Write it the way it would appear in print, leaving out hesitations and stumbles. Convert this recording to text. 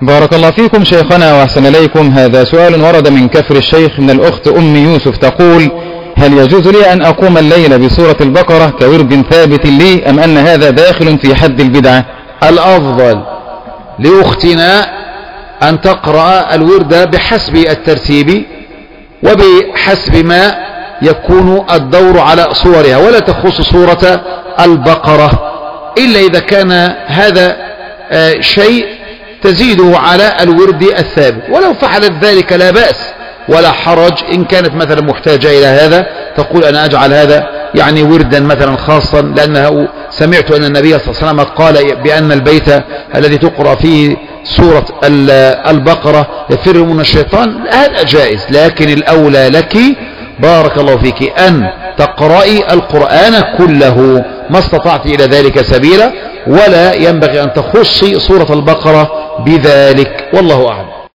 بارك الله فيكم شيخنا وأحسن إليكم. هذا سؤال ورد من كفر الشيخ من الأخت أم يوسف تقول: هل يجوز لي أن أقوم الليل بسورة البقرة كورد ثابت لي أم أن هذا داخل في حد البدعة؟ الأفضل لأختنا أن تقرأ الورد بحسب الترتيب وبحسب ما يكون الدور على صورها، ولا تخص سورة البقرة إلا إذا كان هذا شيء تزيده على الورد الثابت، ولو فعلت ذلك لا بأس ولا حرج. إن كانت مثلا محتاجة إلى هذا تقول أنا أجعل هذا يعني وردا مثلا خاصا، لأنه سمعت أن النبي صلى الله عليه وسلم قال بأن البيت الذي تقرأ فيه سورة البقرة يفر من الشيطان، هذا جائز. لكن الأولى لك بارك الله فيك أن تقرأي القرآن كله ما استطعت إلى ذلك سبيلا، ولا ينبغي أن تخصي سورة البقرة بذلك، والله أعلم.